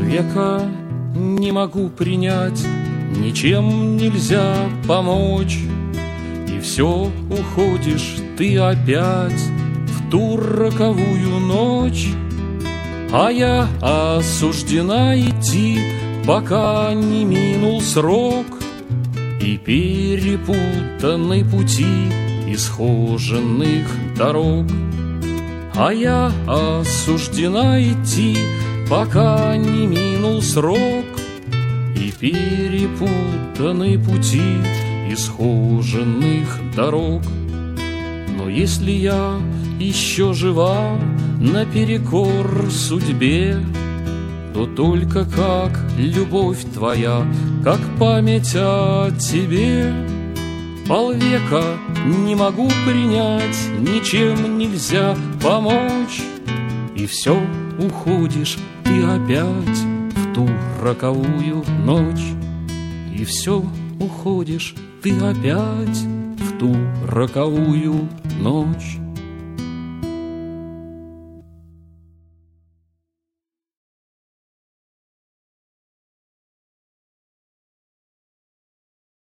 Полвека не могу принять, ничем нельзя помочь. И все уходишь ты опять в ту роковую ночь. А я осуждена идти, пока не минул срок, и перепутаны пути исхоженных дорог. А я осуждена идти, пока не минул срок, и перепутаны пути исхоженных дорог. Но если я еще жива наперекор судьбе, то только как любовь твоя, как память о тебе. Полвека не могу принять, ничем нельзя помочь, и все уходишь ты опять в ту роковую ночь. И все уходишь ты опять в ту роковую ночь.